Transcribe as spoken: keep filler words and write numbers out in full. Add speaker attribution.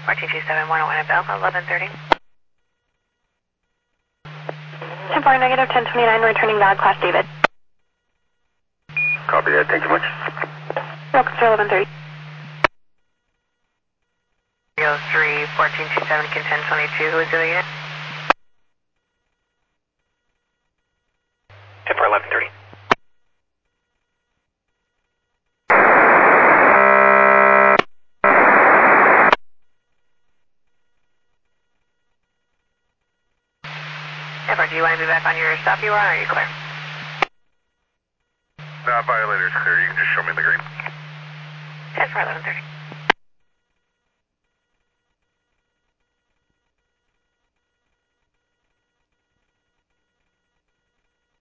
Speaker 1: fourteen two seven one oh one at Bell, eleven thirty.
Speaker 2: ten four negative ten twenty-nine, returning valid class David.
Speaker 3: Copy that, thank you much.
Speaker 2: Welcome to eleven thirty.
Speaker 1: three oh three, fourteen two seven, Kin ten twenty-two, who is doing it?
Speaker 3: ten four eleven thirty.
Speaker 1: Ever, do you want to be back on your stop you are, or are you clear?
Speaker 3: Nah, violator's clear, you can just show me the green.
Speaker 1: ten four eleven thirty.